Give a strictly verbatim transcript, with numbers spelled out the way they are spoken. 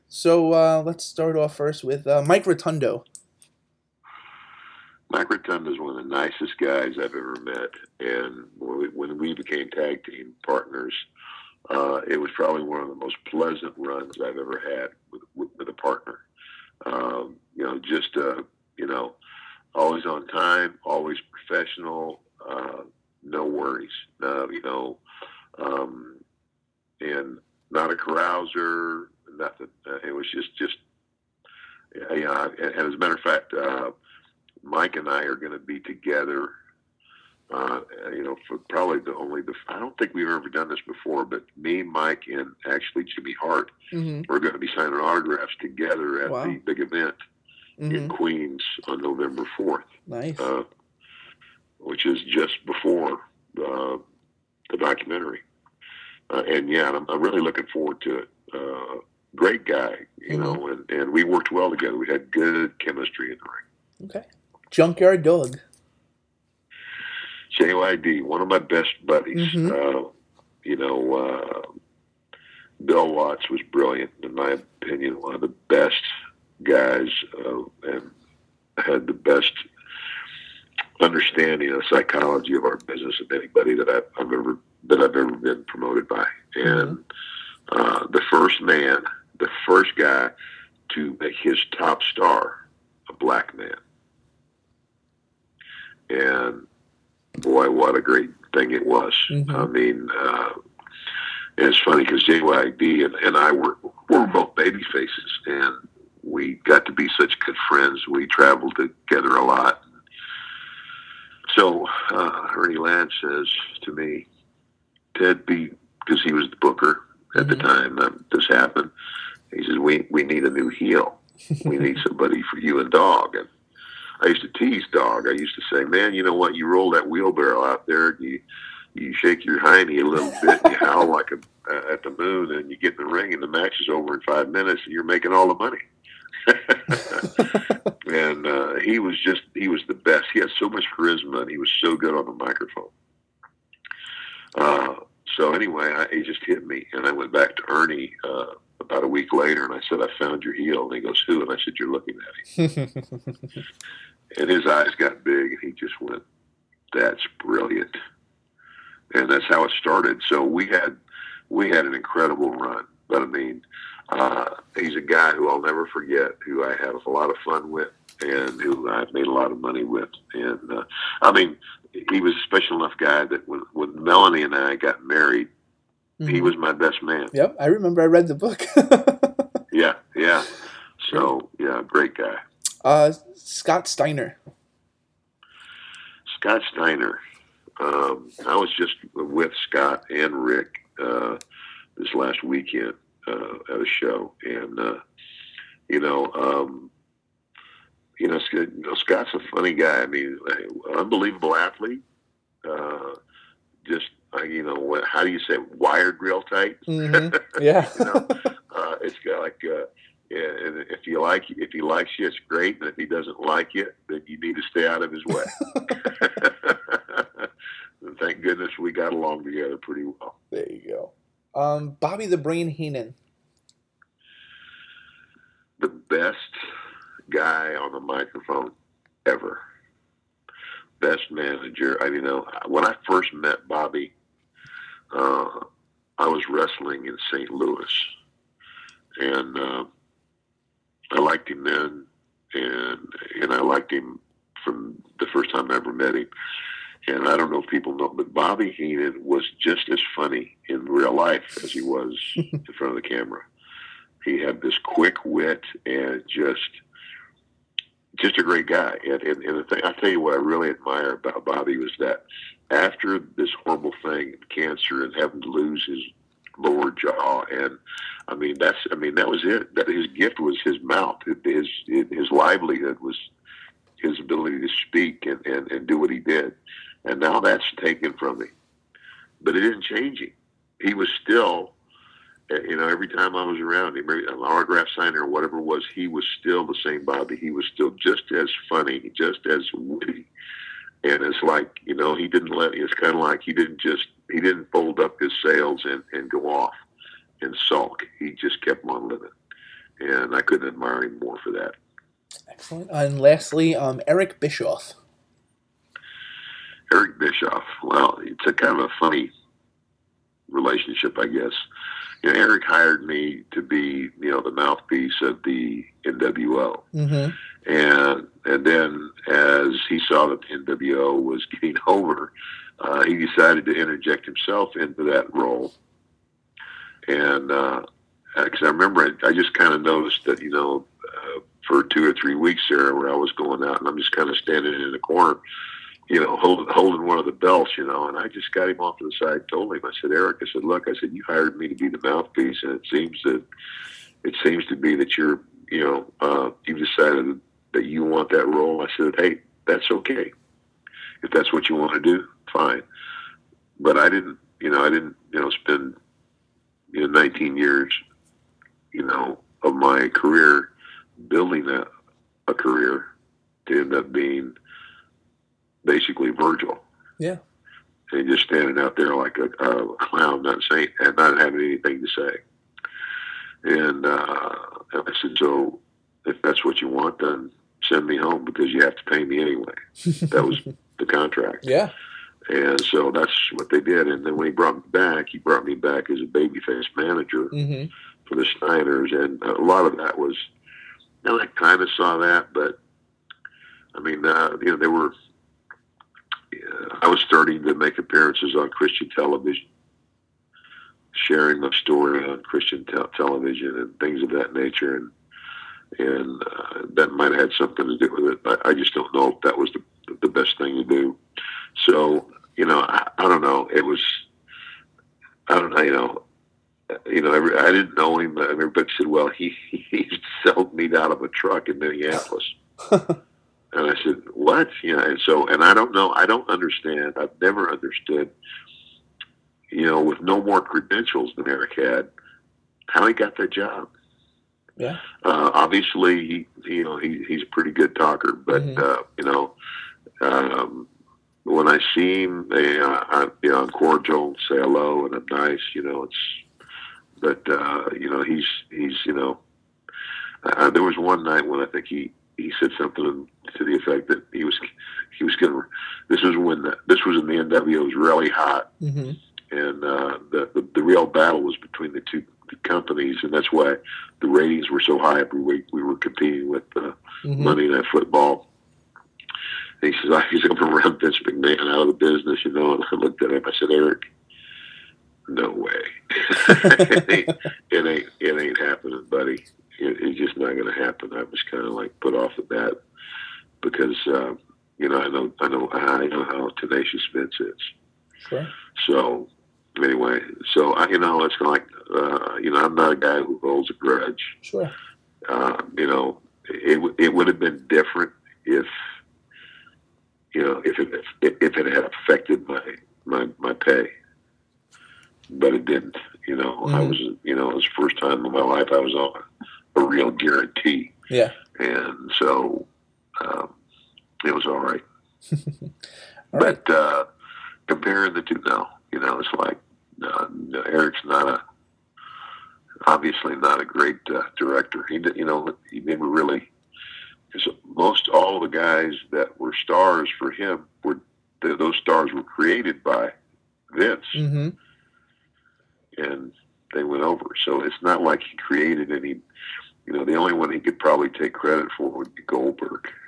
So uh, let's start off first with uh, Mike Rotundo. Mike Rotunda is one of the nicest guys I've ever met, and when we, when we became tag team partners, uh, it was probably one of the most pleasant runs I've ever had with, with, with a partner. Um, you know, just uh, you know, always on time, always professional, uh, no worries. Uh, you know, um, and not a carouser, nothing. Uh, it was just just yeah. You know, and as a matter of fact, uh, Mike and I are going to be together. Uh, you know, for probably the only the I don't think we've ever done this before, but me, Mike, and actually Jimmy Hart, Mm-hmm. we're going to be signing autographs together at Wow. the big event in Mm-hmm. Queens on November fourth, Nice. uh, which is just before uh, the documentary. Uh, and yeah, I'm, I'm really looking forward to it. Uh, great guy, you Mm-hmm. know, and, and we worked well together. We had good chemistry in the ring. Okay. Junkyard Dog. J Y D, one of my best buddies. Mm-hmm. Uh, you know, uh, Bill Watts was brilliant, in my opinion, one of the best guys, uh, and had the best understanding of psychology of our business of anybody that I've, I've ever that I've ever been promoted by. Mm-hmm. And uh, the first man, the first guy to make his top star a black man, and boy, what a great thing it was. Mm-hmm. I mean, uh, and it's funny because J Y D and, and I were were both baby faces, and we got to be such good friends. We traveled together a lot. So uh, Ernie Land says to me, Ted B, because he was the booker at the Mm-hmm. time that this happened. He says, we, we need a new heel. We need somebody for you and Dog. And I used to tease Dog. I used to say, man, you know what? You roll that wheelbarrow out there, and you you shake your hiney a little bit, and you howl like a, uh, at the moon, and you get in the ring, and the match is over in five minutes, and you're making all the money. And uh, he was just, he was the best. He had so much charisma, and he was so good on the microphone. Uh, so anyway, I, he just hit me, and I went back to Ernie uh, about a week later, and I said, I found your heel. And he goes, who? And I said, you're looking at him. And his eyes got big, and he just went, that's brilliant. And that's how it started. So we had we had an incredible run. But I mean, uh, he's a guy who I'll never forget, who I had a lot of fun with, and who I've made a lot of money with. And uh, I mean, he was a special enough guy that when, when Melanie and I got married, mm-hmm. he was my best man. Yep, I remember. I read the book. Yeah, yeah. So yeah, great guy. Uh, Scott Steiner. Scott Steiner. Um, I was just with Scott and Rick uh, this last weekend uh, at a show, and uh, you know, um, you know, you know, Scott's a funny guy. I mean, unbelievable athlete. Uh, just uh, you know, what? How do you say? Wired real tight. Mm-hmm. Yeah. You know, uh, it's got like. Uh, Yeah, and if you like, if he likes you, it's great. And if he doesn't like you, then you need to stay out of his way. And thank goodness we got along together pretty well. There you go. Um, Bobby the Brain Heenan. The best guy on the microphone ever. Best manager. I mean, you know, when I first met Bobby, uh, I was wrestling in Saint Louis, and. Uh, I liked him then, and and I liked him from the first time I ever met him. And I don't know if people know, but Bobby Heenan was just as funny in real life as he was in front of the camera. He had this quick wit and just just a great guy. And, and, and the thing, I tell you what I really admire about Bobby was that after this horrible thing, cancer, and having to lose his lower jaw, and I mean that's I mean that was it. That his gift was his mouth. His his livelihood was his ability to speak and, and, and do what he did. And now that's taken from him. But it didn't change him. He was still, you know, every time I was around him, an autograph signer or whatever it was, he was still the same Bobby. He was still just as funny, just as witty. And it's like, you know, he didn't let, it's kind of like he didn't just, he didn't fold up his sails and, and go off and sulk. He just kept on living. and I couldn't admire him more for that. Excellent. And lastly, um, Eric Bischoff. Eric Bischoff. Well, it's a kind of a funny relationship, I guess. You know, Eric hired me to be, you know, the mouthpiece of the N W O. Mm-hmm. And and then as he saw that the N W O was getting over, uh, he decided to interject himself into that role. And because uh, I remember, I, I just kind of noticed that, you know, uh, for two or three weeks there where I was going out and I'm just kind of standing in the corner, you know, holding holding one of the belts, you know, and I just got him off to the side, told him, I said, Eric, I said, look, I said, you hired me to be the mouthpiece, and it seems that it seems to be that you're, you know, uh, you've decided that you want that role. I said, hey, that's okay. If that's what you want to do, fine. But I didn't, you know, I didn't, you know, spend, you know, nineteen years, you know, of my career building a, a career to end up being basically Virgil. Yeah. And just standing out there like a, a clown, not saying, and not having anything to say. And, uh, and I said, so if that's what you want, then send me home because you have to pay me anyway. That was the contract. Yeah. And so that's what they did. And then when he brought me back, he brought me back as a babyface manager mm-hmm. for the Steiners. And a lot of that was, you know, I kind of saw that, but I mean, uh, you know, they were, uh, I was starting to make appearances on Christian television, sharing my story on Christian te- television and things of that nature. And, and uh, that might have had something to do with it. I, I just don't know if that was the, the best thing to do. So, you know, I, I don't know. It was, I don't know, you know, you know, every, I didn't know him. Everybody said, well, he, he sold meat out of a truck in Minneapolis. And I said, what? You know, and so, and I don't know, I don't understand. I've never understood, you know, with no more credentials than Eric had, how he got that job. Yeah. Uh, obviously, he, you know, he, he's a pretty good talker, but, mm-hmm. uh, you know, um, when I see him, they, uh, I, you know, I'm cordial, say hello, and I'm nice, you know, it's, but, uh, you know, he's, he's, you know, uh, there was one night when I think he, he said something to the effect that he was, he was going to, this was when, the, this was when the N W O was really hot. Mm-hmm. And, uh, the, the, the real battle was between the two companies. And that's why the ratings were so high every week. We were competing with, uh, mm-hmm. Monday Night Football. And he says, oh, he's going to run Vince McMahon out of the business, you know. And I looked at him. I said, Eric, no way. it, ain't, it ain't it ain't happening, buddy. It, it's just not going to happen. I was kind of like put off the bat because uh, you know I know I know I know how tenacious Vince is. Sure. So anyway, so I, you know it's like uh, you know I'm not a guy who holds a grudge. Sure. Uh, you know it it would have been different if. You know, if it if it had affected my my my pay, but it didn't. You know, mm-hmm. I was you know it was the first time in my life I was on a real guarantee. Yeah, and so um, it was all right. all but right. Uh, comparing the two now, you know, it's like uh, Eric's not a obviously not a great uh, director. He did, you know he never really. Because most all the guys that were stars for him were those stars were created by Vince, mm-hmm. and they went over. So it's not like he created any. You know, the only one he could probably take credit for would be Goldberg.